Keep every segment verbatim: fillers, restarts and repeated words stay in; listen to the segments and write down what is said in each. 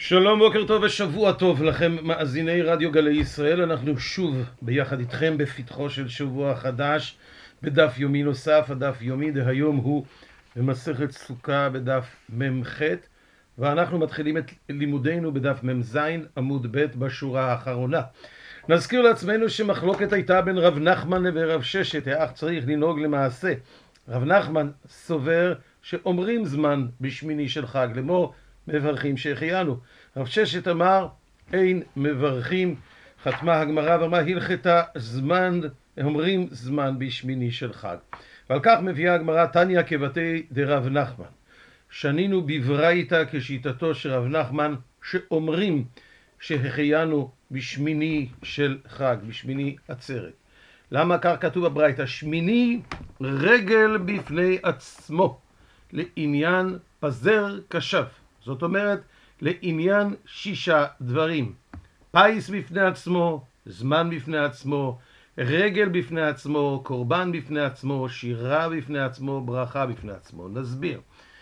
שלום, בוקר טוב ושבוע טוב לכם מאזיני רדיו גלי ישראל. אנחנו שוב ביחד איתכם בפתחו של שבוע חדש בדף יומי נוסף. הדף יומי דהיום הוא במסכת סוכה בדף ממ"ח, ואנחנו מתחילים את לימודינו בדף מ"ז עמוד ב' בשורה האחרונה. נזכיר לעצמנו שמחלוקת הייתה בין רב נחמן ורב ששת, האח צריך לנהוג למעשה. רב נחמן סובר שאומרים זמן בשמיני של חג, לאמור מברכים שהחיינו. רב ששת אמר אין מברכים. חתמה הגמרא ואמרה הלכתה זמן, אומרים זמן בשמיני של חג. ועל כך מביאה הגמרא תניא כבתי דרב נחמן. שנינו בברייתא כשיטתו של רב נחמן שאומרים שהחיינו בשמיני של חג, בשמיני עצרת. למה כך כתוב בברייתא? שמיני רגל בפני עצמו לעניין פזר קשב. זאת אומרת, לעניין שישה דברים. פייס בפני עצמו, זמן בפני עצמו, רגל בפני עצמו, קורבן בפני עצמו, שירה בפני עצמו, ברכה בפני עצמו. נסביר.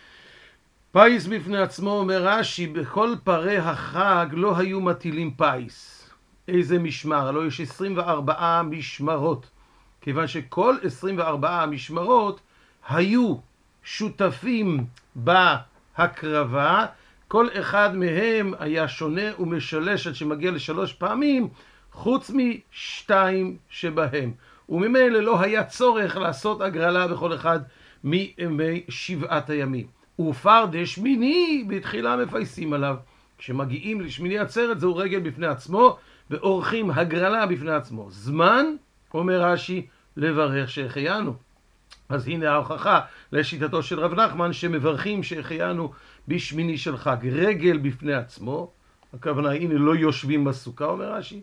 פייס בפני עצמו אומר רש"י, בכל פרי החג לא היו מטילים פייס. איזה משמר? הלוא יש עשרים וארבע משמרות. כיוון שכל עשרים וארבע משמרות היו שותפים בהקרבה, כל אחד מהם היה שונה ומשלש עד שמגיע לשלוש פעמים, חוץ משתיים שבהם. וממילא לא היה צורך לעשות הגרלה בכל אחד מימי שבעת הימים. ופרדה שמיני בתחילה מפייסים עליו. כשמגיעים לשמיני עצרת זהו רגל בפני עצמו, ועורכים הגרלה בפני עצמו. זמן, אומר רש"י, לברך שהחיינו. אז הנה ההוכחה לשיטתו של רב נחמן שמברכים שהחיינו בשמיני של חג. רגל בפני עצמו, הכוונה הנה לא יושבים בסוכה, אומר רש"י.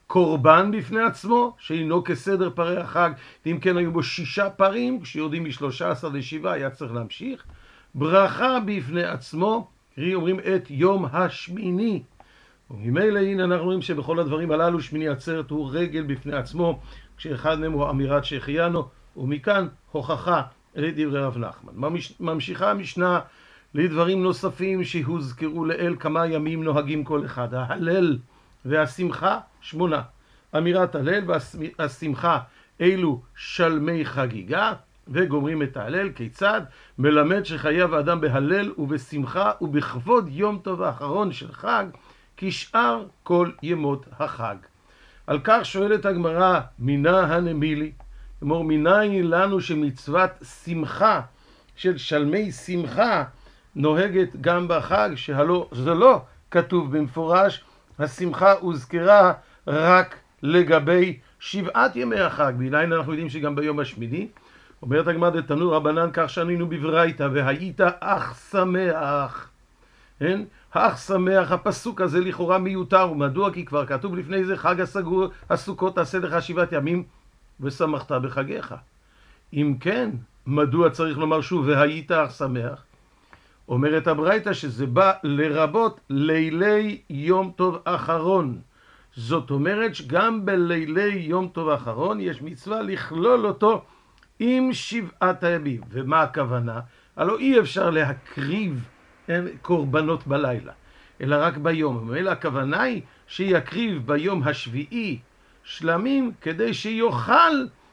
קורבן בפני עצמו, שאינו כסדר פרי החג, אם כן היו בו שישה פרים, כשיורדים משלושה עשר לשבעה היה צריך להמשיך. ברכה בפני עצמו, קרי אומרים את יום השמיני. וממילא הנה אנחנו רואים שבכל הדברים הללו שמיני עצרת הוא רגל בפני עצמו, כשאחד מהם הוא אמירת שהחיינו, ומכאן הוכחה לדברי רב נחמן. ממשיכה המשנה לדברים נוספים שהוזכרו לאל, כמה ימים נוהגים כל אחד. ההלל והשמחה שמונה. אמירת הלל והשמחה אלו שלמי חגיגה, וגומרים את ההלל כיצד? מלמד שחייב האדם בהלל ובשמחה ובכבוד יום טוב האחרון של חג כשאר כל ימות החג. על כך שואלת הגמרא, מינה הנמילי? כלומר, מניין לנו שמצוות שמחה של שלמי שמחה נוהגת גם בחג, שהלא זה לא כתוב במפורש, השמחה הוזכרה רק לגבי שבעת ימי החג. מניין אנחנו יודעים שגם ביום השמיני, אומרת הגמרא דתנו רבנן כך שנינו בברייתא, והיית אך שמח. כן? האח שמח, הפסוק הזה לכאורה מיותר, ומדוע? כי כבר כתוב לפני זה חג הסגור, הסוכות תעשה לך שבעת ימים ושמחת בחגיך. אם כן, מדוע צריך לומר שוב והיית אך שמח? אומרת הברייתא שזה בא לרבות לילי יום טוב אחרון. זאת אומרת שגם בלילי יום טוב אחרון יש מצווה לכלול אותו עם שבעת הימים. ומה הכוונה? הלא אי אפשר להקריב אין, קורבנות בלילה, אלא רק ביום. אלא הכוונה היא שיקריב ביום השביעי שלמים כדי שיוכל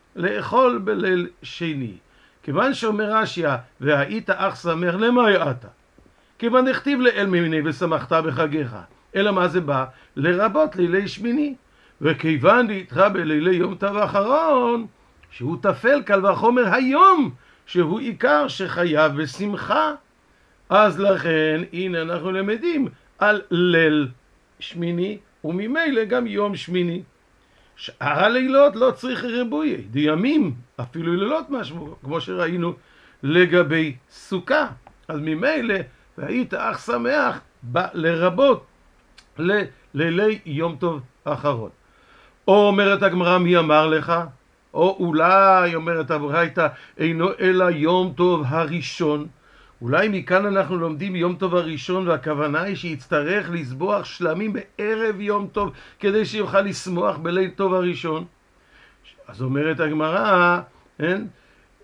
לאכול בליל שני. כיוון שאומר רש"י והיית אך שמח, למה יעתה? כיוון הכתיב לאל מיני ושמחת בחגיך. אלא מה זה בא? לרבות לילי שמיני. וכיוון דאיתך בלילי יום טוב האחרון, שהוא תפל קל וחומר היום, שהוא עיקר שחייב בשמחה. אז לכן הנה אנחנו למדים על ליל שמיני, וממילא גם יום שמיני. שאר הלילות לא צריך ריבוי, דימים, אפילו לילות משהו, כמו שראינו לגבי סוכה. אז ממילא והיית אך שמח בא לרבות ללילי יום טוב האחרון. או אומרת הגמרא מי אמר לך? או אולי אומרת הברייתא אינו אלא יום טוב הראשון. אולי מכאן אנחנו לומדים יום טוב הראשון, והכוונה היא שיצטרך לסבוח שלמים בערב יום טוב כדי שיוכל לשמוח בליל טוב הראשון. אז אומרת הגמרא,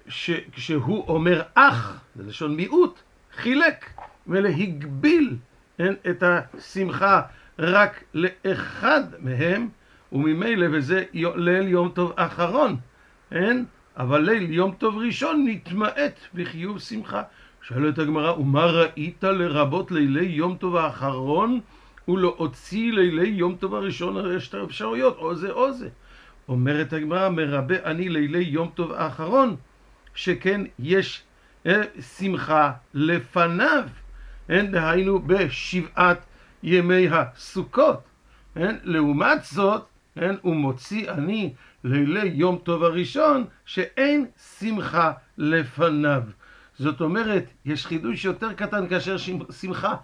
כשהוא אומר אך, זה לשון מיעוט, חילק ולהגביל אין את השמחה רק לאחד מהם, וממילא וזה ליל יום טוב אחרון, אין? אבל ליל יום טוב ראשון נתמעט בחיוב שמחה. שואלת הגמרא, ומה ראית לרבות לילי יום טוב האחרון ולא הוציא לילי יום טוב הראשון? הרי יש את האפשרויות, או זה או זה. אומרת הגמרא, מרבה אני לילי יום טוב האחרון, שכן יש אה, שמחה לפניו, אין? דהיינו בשבעת ימי הסוכות. אין? לעומת זאת, אין? ומוציא אני לילי יום טוב הראשון שאין שמחה לפניו. זאת אומרת, יש חידוש יותר קטן כאשר שמחה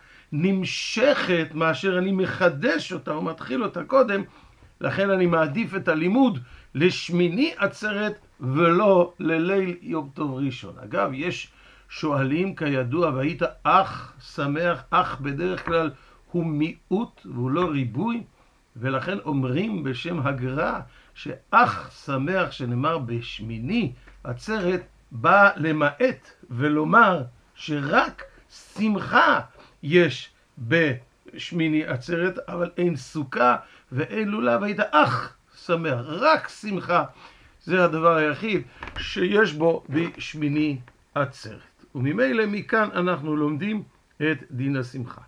נמשכת מאשר אני מחדש אותה או מתחיל אותה קודם. לכן אני מעדיף את הלימוד לשמיני עצרת ולא לליל יום טוב ראשון. אגב, יש שואלים כידוע, והיית אח שמח, אח בדרך כלל הוא מיעוט והוא לא ריבוי, ולכן אומרים בשם הגר"א שאח שמח שנאמר בשמיני עצרת בא למעט ולומר שרק שמחה יש בשמיני עצרת, אבל אין סוכה ואין לולב, היית אח שמח, רק שמחה זה הדבר היחיד שיש בו בשמיני עצרת. וממילא מכאן אנחנו לומדים את דין השמחה.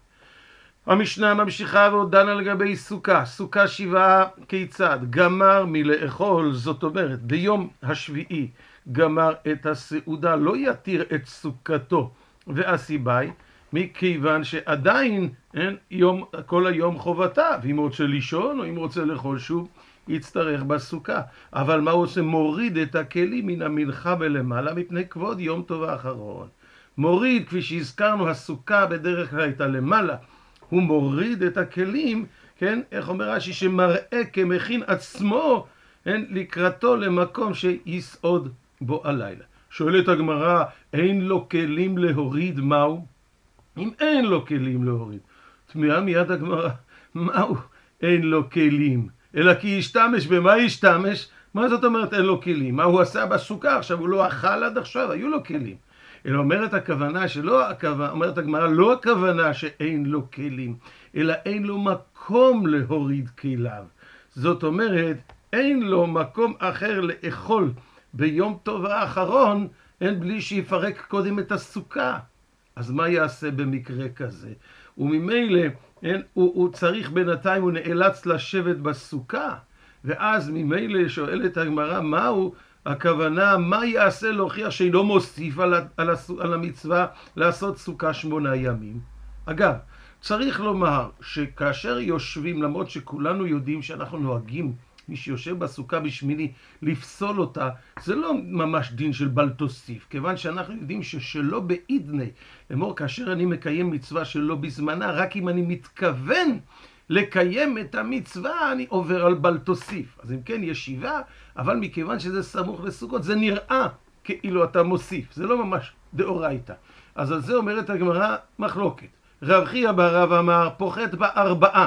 המשנה ממשיכה ועוד דנה לגבי סוכה. סוכה שבעה כיצד? גמר מלאכול, זאת אומרת ביום השביעי גמר את הסעודה, לא יתיר את סוכתו. והסיבה מכיוון שעדיין אין, יום, כל היום חובתה, ואם רוצה לישון או אם רוצה לאכול שוב יצטרך בסוכה. אבל מה הוא עושה? מוריד את הכלים מן המנחה ולמעלה מפני כבוד יום טוב האחרון. מוריד, כפי שהזכרנו, הסוכה בדרך כלל הייתה למעלה, הוא מוריד את הכלים, כן, איך אומר רש"י, שמראה כמכין עצמו, כן, לקראתו למקום שיסעוד בו הלילה. שואלת הגמרא, אין לו כלים להוריד, מהו? אם אין לו כלים להוריד, תמיהה מיד הגמרא, מהו אין לו כלים? אלא כי ישתמש, במה ישתמש? מה זאת אומרת אין לו כלים? מה הוא עשה בסוכה? עכשיו הוא לא אכל עד עכשיו, היו לו כלים. אלא אומרת הכוונה שלא, אומרת הגמרא, לא הכוונה שאין לו כלים, אלא אין לו מקום להוריד כליו. זאת אומרת, אין לו מקום אחר לאכול ביום טוב האחרון, אין בלי שיפרק קודם את הסוכה. אז מה יעשה במקרה כזה? וממילא, אין, הוא, הוא צריך בינתיים, הוא נאלץ לשבת בסוכה, ואז ממילא שואלת הגמרא, מהו הכוונה, מה יעשה להוכיח שאינו מוסיף על, על, על המצווה לעשות סוכה שמונה ימים? אגב, צריך לומר שכאשר יושבים, למרות שכולנו יודעים שאנחנו נוהגים, מי שיושב בסוכה בשמיני, לפסול אותה, זה לא ממש דין של בל תוסיף, כיוון שאנחנו יודעים ששלא בעידני, אמור כאשר אני מקיים מצווה שלא בזמנה, רק אם אני מתכוון לקיים את המצווה, אני עובר על בל תוסיף. אז אם כן, ישיבה, אבל מכיוון שזה סמוך לסוכות, זה נראה כאילו אתה מוסיף. זה לא ממש דאורייתא. אז על זה אומרת הגמרא מחלוקת. רב חייא בר רב אמר, פוחת בארבעה.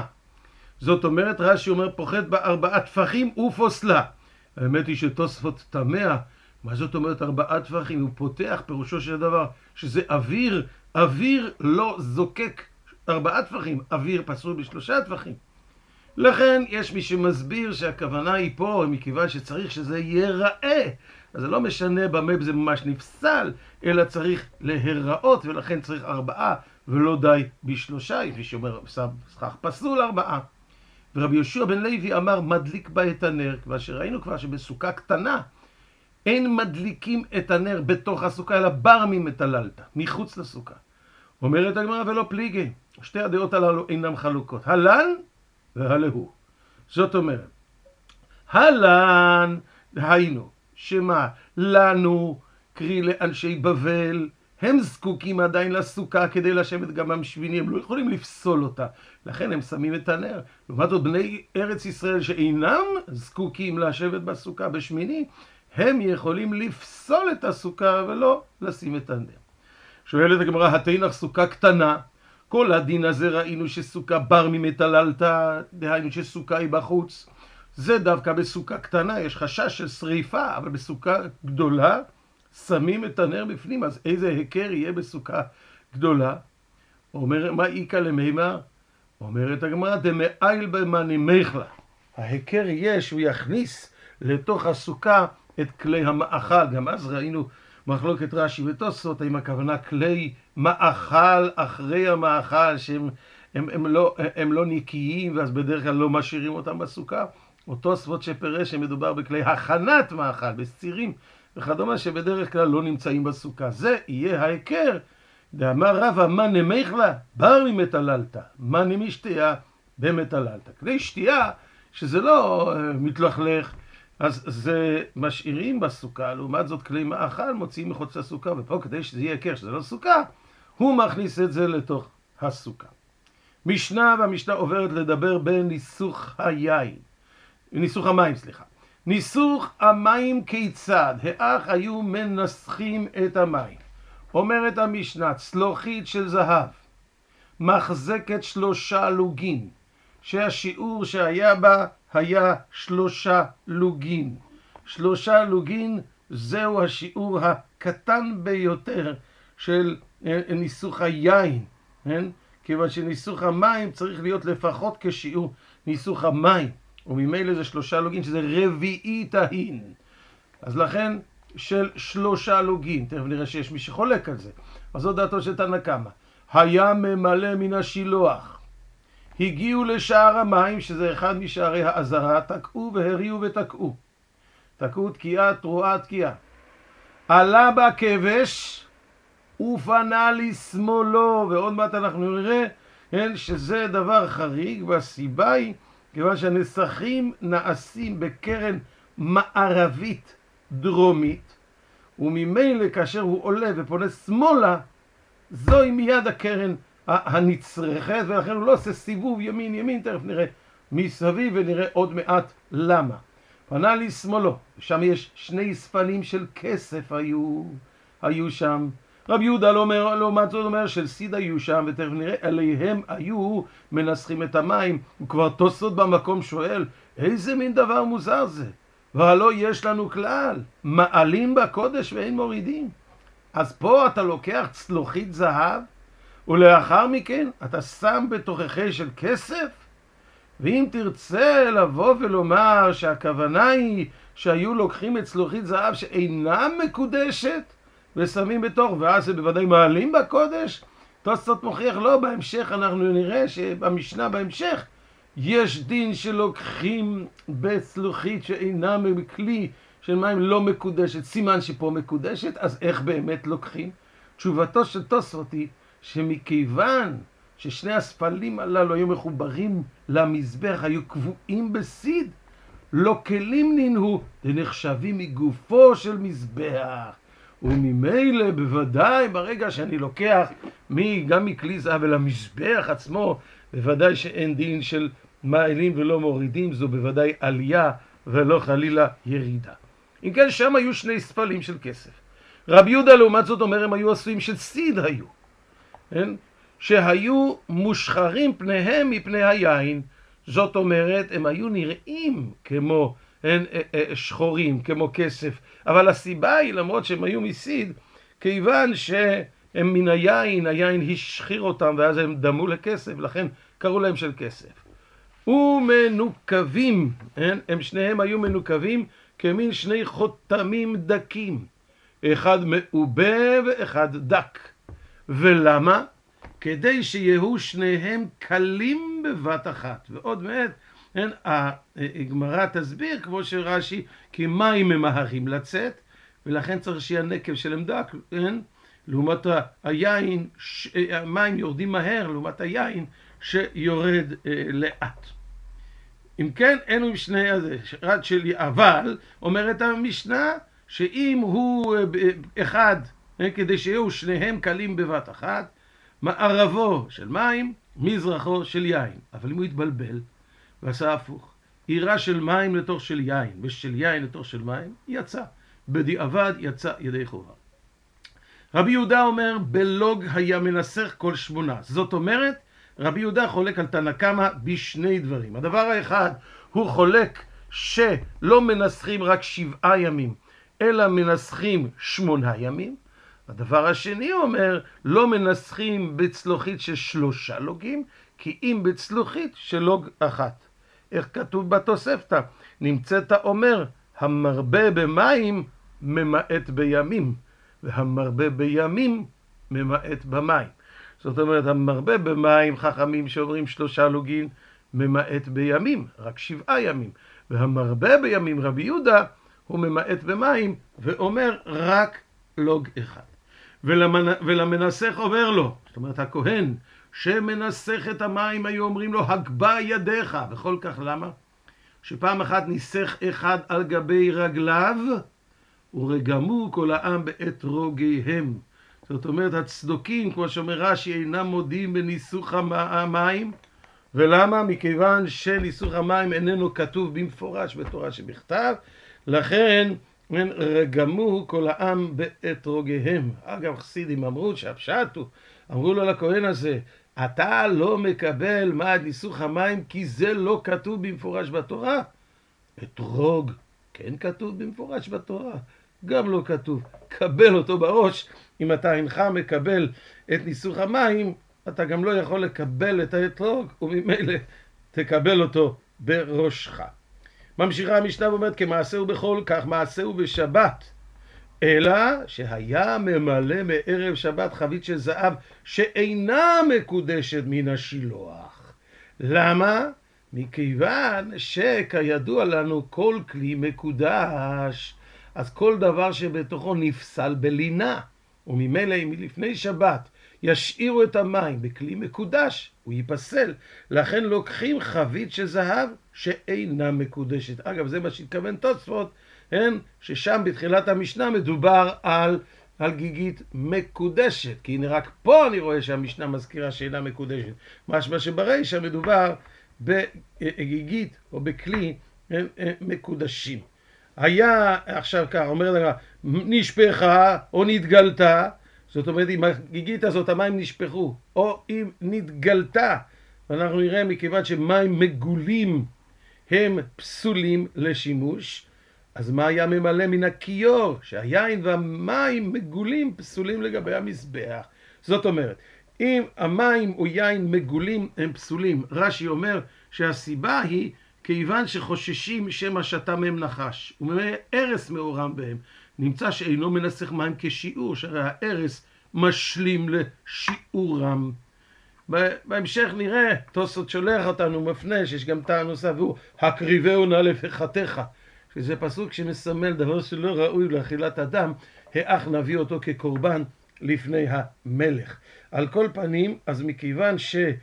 זאת אומרת, רש"י אומר, פוחת בארבעה טפחים ופוסלה. האמת היא שתוספות תמה, מה זאת אומרת ארבעה טפחים? הוא פותח, פירושו של דבר, שזה אוויר, אוויר לא זוקק ארבעה טפחים, אוויר פסול בשלושה טפחים. לכן יש מי שמסביר שהכוונה היא פה, מכיוון שצריך שזה ייראה. אז זה לא משנה במה זה ממש נפסל, אלא צריך להיראות, ולכן צריך ארבעה, ולא די בשלושה, כפי שאומר סכך פסול ארבעה. ורבי יהושע בן לוי אמר, מדליק בה את הנר, כבר שראינו כבר שבסוכה קטנה, אין מדליקים את הנר בתוך הסוכה, אלא ברמים את הללתא, מחוץ לסוכה. אומרת הגמרא ולא פליגי, שתי הדעות הללו אינם חלוקות, הלן והלהו. זאת אומרת, הלן, היינו, שמה לנו, קרי לאנשי בבל, הם זקוקים עדיין לסוכה כדי לשבת גם בשמיני, הם לא יכולים לפסול אותה, לכן הם שמים את הנר. לעומת זאת, בני ארץ ישראל שאינם זקוקים לשבת בסוכה בשמיני, הם יכולים לפסול את הסוכה ולא לשים את הנר. שואלת הגמרא, התנח סוכה קטנה, כל הדין הזה ראינו שסוכה בר ממטללתא, דהיינו שסוכה היא בחוץ. זה דווקא בסוכה קטנה, יש חשש של שריפה, אבל בסוכה גדולה שמים את הנר בפנים, אז איזה היכר יהיה בסוכה גדולה? אומר, מה איקה למימה? אומרת הגמרא, דמאיל במאני מיכלה. ההיכר יש, הוא יכניס לתוך הסוכה את כלי המאכל. גם אז ראינו מחלוקת רש"י ותוספות, האם הכוונה כלי מאכל אחרי המאכל, שהם הם, הם לא, הם לא נקיים, ואז בדרך כלל לא משאירים אותם בסוכה. או תוספות שפרש שמדובר בכלי הכנת מאכל, בסירים וכדומה, שבדרך כלל לא נמצאים בסוכה. זה יהיה ההיכר. דאמר רבא, מאני מיכלה, בר ממטללתא, מאני משתייה במטללתא. כלי שתייה, שזה לא מתלכלך, אז זה משאירים בסוכה. לעומת זאת, כלי מאכל מוציאים מחוץ לסוכה, ופה כדי שזה יהיה היכר, שזה לא סוכה, הוא מכניס את זה לתוך הסוכה. משנה, והמשנה עוברת לדבר בניסוך היין. ניסוך המים, סליחה. ניסוך המים כיצד? האח היו מנסחים את המים. אומרת המשנה, צלוחית של זהב, מחזקת שלושה לוגין, שהשיעור שהיה בה היה שלושה לוגין. שלושה לוגין זהו השיעור הקטן ביותר של ניסוך היין, כן? כיוון שניסוך המים צריך להיות לפחות כשיעור ניסוך המים, וממילא זה שלושה לוגין, שזה רביעית ההין. אז לכן של שלושה לוגין, תכף נראה שיש מי שחולק על זה. אז זו דעתו של תנא קמא. היה ממלא מן השילוח, הגיעו לשער המים, שזה אחד משערי העזרה, תקעו והריעו ותקעו. תקעו תקיעה, תרועה, תקיעה. עלה בה כבש ופנה לשמאלו, ועוד מעט אנחנו נראה כן, שזה דבר חריג, והסיבה היא כיוון שהנסחים נעשים בקרן מערבית דרומית, וממילא כאשר הוא עולה ופונה שמאלה, זוהי מיד הקרן הנצרכת, ולכן הוא לא עושה סיבוב ימין ימין, תכף נראה מסביב ונראה עוד מעט למה. פנה לשמאלו, שם יש שני ספלים של כסף היו, היו שם. רבי יהודה לא אומר, לעומת זאת אומר של סיד היו שם, ותכף נראה, עליהם היו מנסחים את המים. הוא כבר תוספות במקום שואל, איזה מין דבר מוזר זה? והלא יש לנו כלל, מעלים בקודש ואין מורידים. אז פה אתה לוקח צלוחית זהב, ולאחר מכן אתה שם בתוככי של כסף, ואם תרצה לבוא ולומר שהכוונה היא שהיו לוקחים את צלוחית זהב שאינה מקודשת, ושמים בתוך, ואז זה בוודאי מעלים בקודש, תוספות מוכיח לא, בהמשך אנחנו נראה שבמשנה בהמשך, יש דין שלוקחים בצלוחית שאינה מכלי של מים לא מקודשת, סימן שפה מקודשת, אז איך באמת לוקחים? תשובתו של תוספות היא שמכיוון ששני הספלים הללו היו מחוברים למזבח, היו קבועים בסיד, לא כלים ננהו, ונחשבים מגופו של מזבח. וממילא בוודאי ברגע שאני לוקח גם מכלי זהב ולמזבח עצמו, בוודאי שאין דין של מעלים ולא מורידים, זו בוודאי עלייה ולא חלילה ירידה. אם כן, שם היו שני ספלים של כסף. רבי יהודה לעומת זאת אומר, הם היו עשויים של סיד היו, כן? שהיו מושחרים פניהם מפני היין, זאת אומרת, הם היו נראים כמו הם, שחורים, כמו כסף, אבל הסיבה היא, למרות שהם היו מסיד, כיוון שהם מן היין, היין השחיר אותם, ואז הם דמו לכסף, לכן קראו להם של כסף. ומנוקבים, הם, הם שניהם היו מנוקבים כמין שני חותמים דקים, אחד מעובה ואחד דק. ולמה? כדי שיהיו שניהם קלים בבת אחת. ועוד מעט, כן, הגמרא תסביר, כמו שרש"י, כי מים ממהרים לצאת, ולכן צריך שיהיה נקב שלהם דק, כן? לעומת היין, המים יורדים מהר, לעומת היין שיורד אה, לאט. אם כן, אלו עם שני הזה, רד שלי, אבל, אומרת המשנה, שאם הוא אחד, כדי שיהיו שניהם קלים בבת אחת, מערבו של מים, מזרחו של יין. אבל אם הוא יתבלבל, ועשה הפוך, עירה של מים לתוך של יין, ושל יין לתוך של מים, יצא. בדיעבד יצא ידי חובה. רבי יהודה אומר, בלוג היה מנסח כל שמונה. זאת אומרת, רבי יהודה חולק על תנא קמא בשני דברים. הדבר האחד, הוא חולק שלא מנסחים רק שבעה ימים, אלא מנסחים שמונה ימים. הדבר השני אומר, לא מנסחים בצלוחית של שלושה לוגים, כי אם בצלוחית של לוג אחת. איך כתוב בתוספתא? נמצאת אומר, המרבה במים ממעט בימים, והמרבה בימים ממעט במים. זאת אומרת, המרבה במים, חכמים שאומרים שלושה לוגים, ממעט בימים, רק שבעה ימים. והמרבה בימים, רבי יהודה, הוא ממעט במים, ואומר רק לוג אחד. ולמנ... ולמנסח אומר לו, זאת אומרת, הכהן, שמנסח את המים, היו אומרים לו, הגבה ידיך. וכל כך למה? שפעם אחת ניסח אחד על גבי רגליו, ורגמו כל העם בעת רוגיהם. זאת אומרת, הצדוקים, כמו שאומר רש"י, אינם מודים בניסוח המים. ולמה? מכיוון שניסוח המים איננו כתוב במפורש בתורה שבכתב, לכן רגמו כל העם בעת רוגיהם. אגב, חסידים אמרו שהפשט הוא, אמרו לו לכהן הזה, אתה לא מקבל מה ניסוח המים כי זה לא כתוב במפורש בתורה. אתרוג כן כתוב במפורש בתורה, גם לא כתוב. קבל אותו בראש. אם אתה אינך מקבל את ניסוח המים, אתה גם לא יכול לקבל את האתרוג, וממילא תקבל אותו בראשך. ממשיכה המשנה ואומרת, כמעשהו בכל כך מעשהו בשבת, אלא שהיה ממלא מערב שבת חבית של זהב שאינה מקודשת מן השילוח. למה? מכיוון שכידוע לנו כל כלי מקודש, אז כל דבר שבתוכו נפסל בלינה, וממילא אם לפני שבת ישאירו את המים בכלי מקודש, הוא ייפסל. לכן לוקחים חבית של זהב שאינה מקודשת. אגב, זה מה שהתכוון תוספות, כן? ששם בתחילת המשנה מדובר על, על גיגית מקודשת. כי הנה רק פה אני רואה שהמשנה מזכירה שאינה מקודשת. משמע שברישא מדובר בגיגית או בכלי מקודשים. היה עכשיו כך, אומר לך, נשפחה או נתגלתה, זאת אומרת, אם הגיגית הזאת המים נשפכו, או אם נתגלתה, ואנחנו נראה מכיוון שמים מגולים הם פסולים לשימוש, אז מה היה ממלא מן הכיור? שהיין והמים מגולים פסולים לגבי המזבח. זאת אומרת, אם המים או יין מגולים הם פסולים, רש"י אומר שהסיבה היא כיוון שחוששים שמא שתה מהם נחש, וממילא ארס מעורם בהם. נמצא שאינו מנסח מים כשיעור, שהרי הארס משלים לשיעורם. בהמשך נראה, תוספות שולח אותנו, מפנה, שיש גם טעם נוסף, והוא הקריבהו נא לפחתך, שזה פסוק שמסמל דבר שלא ראוי לאכילת אדם, האח נביא אותו כקורבן לפני המלך. על כל פנים, אז מכיוון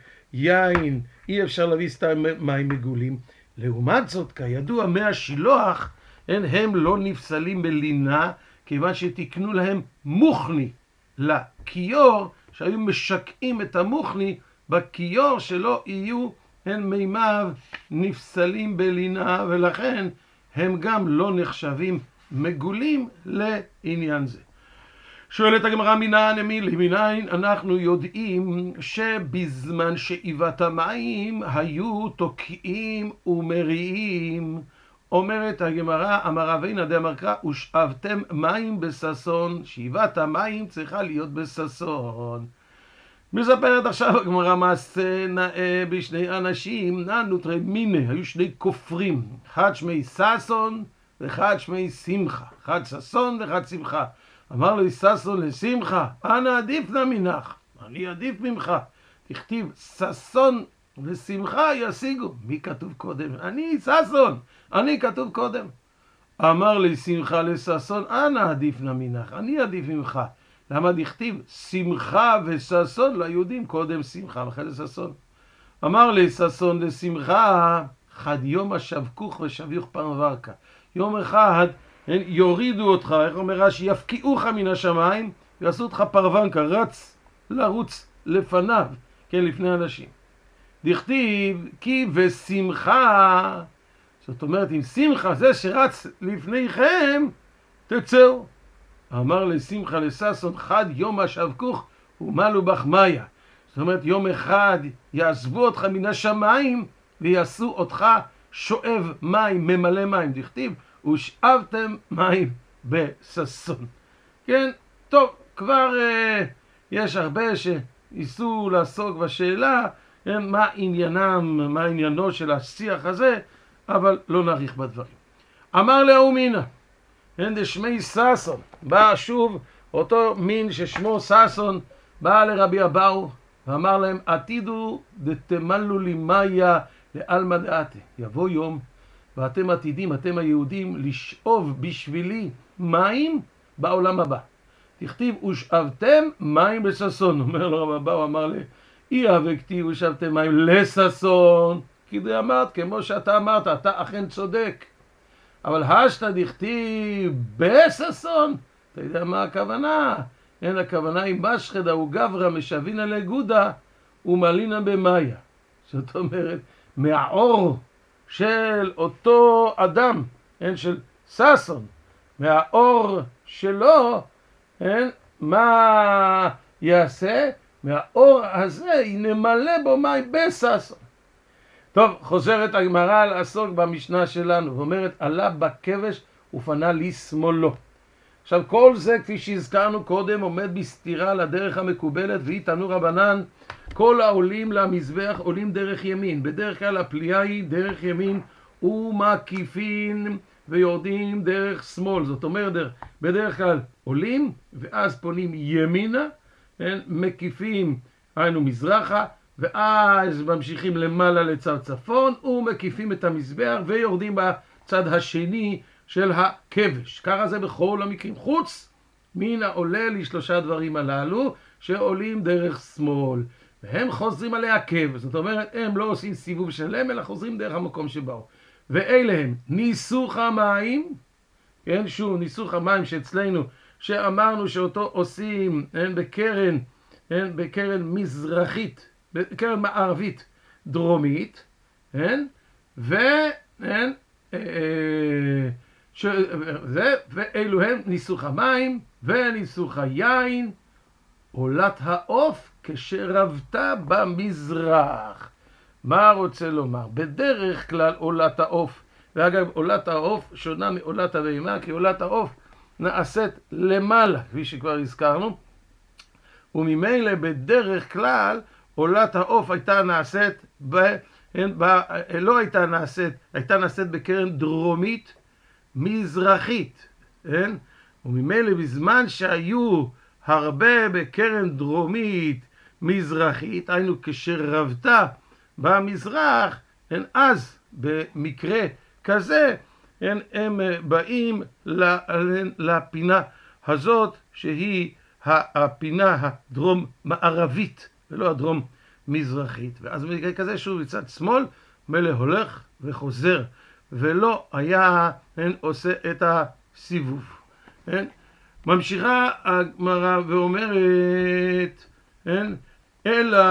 שיין אי אפשר להביא סתם מים מגולים, לעומת זאת, כידוע, מי השילוח, הם, הם לא נפסלים בלינה, כיוון שתקנו להם מוכני לכיור, שהיו משקעים את המוכני בכיור שלא יהיו הם מימיו נפסלים בלינה, ולכן הם גם לא נחשבים מגולים לעניין זה. שואלת הגמרא מנין אמילי, מנין אנחנו יודעים שבזמן שאיבת המים היו תוקעים ומריעים. אומרת הגמרא, אמר רבינה דאמר קרא, ושאבתם מים בששון, שאיבת המים צריכה להיות בששון. מספרת עכשיו הגמרא מעשה נאה בשני אנשים, ננוטרי מיני, היו שני כופרים, אחד שמי ששון ואחד שמי שמחה, אחד ששון ואחד שמחה. אמר לו ששון לשמחה, אנא עדיף נא מנך, אני עדיף ממך. תכתיב ששון ושמחה ישיגו. מי כתוב קודם? אני ששון, אני כתוב קודם. אמר לי שמחה לששון, אנא עדיף נא מנך, אני עדיף ממך. למה דכתיב שמחה וששון ליהודים קודם שמחה ואחרי זה ששון? אמר לי ששון לשמחה, חד יום השבקוך ושביוך פרוורקה. יום אחד הם יורידו אותך, איך אומר רש"י, יפקיעוך מן השמיים ויעשו אותך פרוונקה, רץ לרוץ לפניו, כן, לפני אנשים. דכתיב כי ושמחה, זאת אומרת אם שמחה זה שרץ לפניכם, תצאו. אמר לשמחה לששון, חד יום השבקוך ומלו בך מיה. זאת אומרת יום אחד יעזבו אותך מן השמיים ויעשו אותך שואב מים, ממלא מים. דכתיב ושאבתם מים בששון. כן, טוב, כבר אה, יש הרבה שניסו לעסוק בשאלה, כן, מה עניינם, מה עניינו של השיח הזה, אבל לא נאריך בדברים. אמר להוא מינא, כן, דשמי ששון, בא שוב אותו מין ששמו ששון, בא לרבי אבאו, ואמר להם, עתידו דתמלו לי מאיה לעלמא דעתי. יבוא יום, ואתם עתידים, אתם היהודים, לשאוב בשבילי מים בעולם הבא. תכתיב, ושאבתם מים לששון. אומר לו רבי אבאו, אמר לי, אי אבקתי ושאבתם מים לששון. כי זה אמרת, כמו שאתה אמרת, אתה אכן צודק. אבל השתא דכתיב בששון. אתה יודע מה הכוונה? אין הכוונה עם משחדה וגברא משווינא לגודא ומלינא במאיה. זאת אומרת, מהאור של אותו אדם, אין, של ששון, מהאור שלו, אין, מה יעשה? מהאור הזה נמלא בו מים בששון. טוב, חוזרת הגמרא לעסוק במשנה שלנו, ואומרת, עלה בכבש ופנה לשמאלו. עכשיו, כל זה, כפי שהזכרנו קודם, עומד בסתירה לדרך המקובלת, והיא תנו רבנן, כל העולים למזבח עולים דרך ימין. בדרך כלל הפליאה היא דרך ימין ומקיפין ויורדים דרך שמאל. זאת אומרת, בדרך כלל עולים ואז פונים ימינה, מקיפים, היינו מזרחה, ואז ממשיכים למעלה לצד צפון ומקיפים את המזבח ויורדים בצד השני של הכבש. ככה זה בכל המקרים, חוץ מן העולה לשלושה דברים הללו שעולים דרך שמאל, והם חוזרים עליה עקב. זאת אומרת, הם לא עושים סיבוב שלם, אלא חוזרים דרך המקום שבאו. ואלה הם ניסוך המים, כן, שוב, ניסוך המים שאצלנו, שאמרנו שאותו עושים, הם בקרן, הם בקרן מזרחית, בקרן מערבית דרומית, כן, והן, ש... זה, ואלו הם ניסוך המים וניסוך היין, עולת העוף כשרבתה במזרח. מה רוצה לומר? בדרך כלל עולת העוף, ואגב עולת העוף שונה מעולת הבהמה, כי עולת העוף נעשית למעלה, כפי שכבר הזכרנו, וממילא בדרך כלל עולת העוף הייתה נעשית ב... ב... לא הייתה נעשית, הייתה נעשית בקרן דרומית מזרחית, כן? וממילא בזמן שהיו הרבה בקרן דרומית מזרחית, היינו כשרבתה במזרח, כן? אז במקרה כזה, כן? הם באים לפינה הזאת שהיא הפינה הדרום מערבית ולא הדרום מזרחית, ואז במקרה כזה שוב מצד שמאל מלא הולך וחוזר, ולא היה, כן, עושה את הסיבוב. כן? ממשיכה הגמרא ואומרת, כן, אלא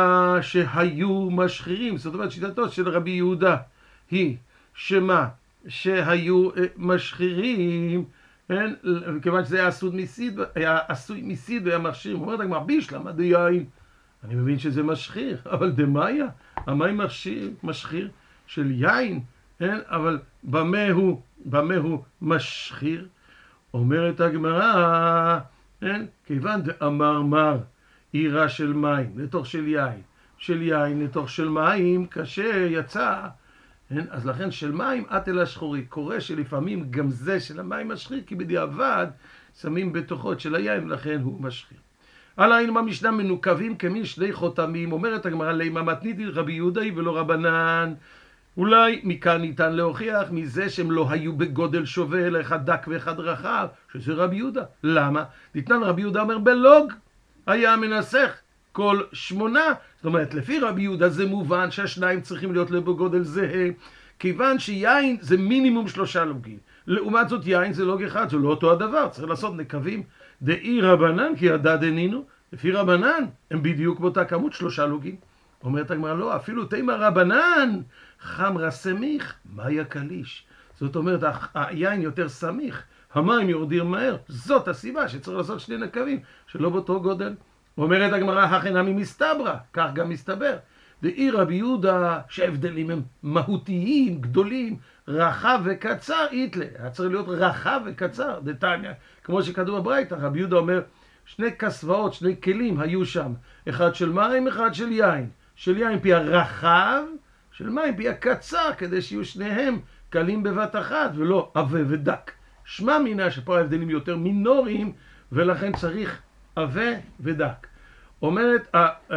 שהיו משחירים. זאת אומרת, שיטתו של רבי יהודה היא שמה? שהיו משחירים, כן? כיוון שזה היה עשוי מסיד, היה עשוי מסיד והיה מכשירים. אומרת הגמרא, בישלמה דיין. אני מבין שזה משחיר, אבל דמאיה, המים משחיר, משחיר של יין, כן? אבל במה הוא, במה הוא משחיר? אומרת הגמרא, כן? כיוון דאמר מר, עירה של מים לתוך של יין, של יין לתוך של מים, קשה יצא, כן? אז לכן של מים עט אל השחורי. קורה שלפעמים גם זה של המים משחיר, כי בדיעבד שמים בתוכות של היין, ולכן הוא משחיר. על היינו במשנה מנוקבים כמין שני חותמים. אומרת הגמרא, לימה מתניתי רבי יהודה ולא רבנן. אולי מכאן ניתן להוכיח מזה שהם לא היו בגודל שווה, אלא אחד דק ואחד רחב, שזה רבי יהודה. למה? ניתן רבי יהודה אומר בלוג היה מנסח כל שמונה. זאת אומרת, לפי רבי יהודה זה מובן שהשניים צריכים להיות בגודל זהה, כיוון שיין זה מינימום שלושה לוגים. לעומת זאת יין זה לוג אחד, זה לא אותו הדבר, צריך לעשות נקבים. דאי רבנן כי ידע דנינו, לפי רבנן הם בדיוק באותה כמות שלושה לוגים. אומרת הגמרא, לא, אפילו תימא רבנן חמרה סמיך מאיה קליש. זאת אומרת, היין יותר סמיך, המים יורדים מהר. זאת הסיבה שצריך לעשות שני נקבים שלא באותו גודל. אומרת הגמרא, הכי נמי מסתברא, כך גם מסתבר. דאי רבי יהודה שההבדלים הם מהותיים, גדולים, רחב וקצר, איתלה. היה צריך להיות רחב וקצר, דתניא. כמו שכתוב בברייתא, רבי יהודה אומר שני כסבאות, שני כלים היו שם, אחד של מים, אחד של יין. של יין פי הרחב, של מים פי הקצר, כדי שיהיו שניהם קלים בבת אחת ולא עבה ודק. שמע מינה שפה ההבדלים יותר מינוריים, ולכן צריך עבה ודק. אומרת,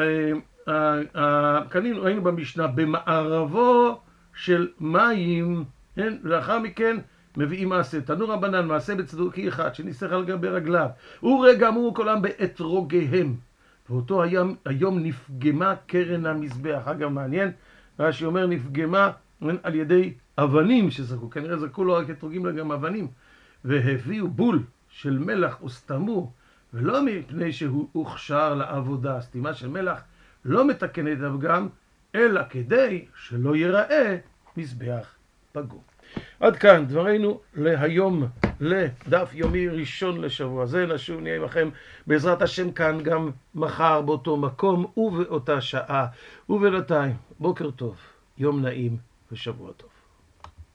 הקלים ראינו במשנה, במערבו של מים, לאחר מכן מביאים מעשה. תנו רבנן, מעשה בצדוקי אחד, שניסח על גבי רגליו. ורגע אמרו כולם באתרוגיהם. ואותו היום, היום נפגמה קרן המזבח. אגב, מעניין, רש"י אומר נפגמה על ידי אבנים שזרקו. כנראה זרקו לא רק אתרוגים, אלא גם אבנים. והביאו בול של מלח וסתמו, ולא מפני שהוא הוכשר לעבודה. סתימה של מלח לא מתקנת הפגם, אלא כדי שלא ייראה מזבח פגום. עד כאן דברינו להיום, לדף יומי ראשון לשבוע זה. נשוב נהיה עמכם בעזרת השם כאן גם מחר באותו מקום ובאותה שעה. ובינתיים, בוקר טוב, יום נעים ושבוע טוב.